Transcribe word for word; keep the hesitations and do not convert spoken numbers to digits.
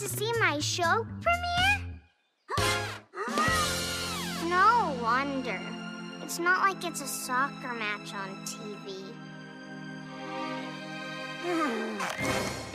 see my show premiere? No wonder. It's not like it's a soccer match on T V.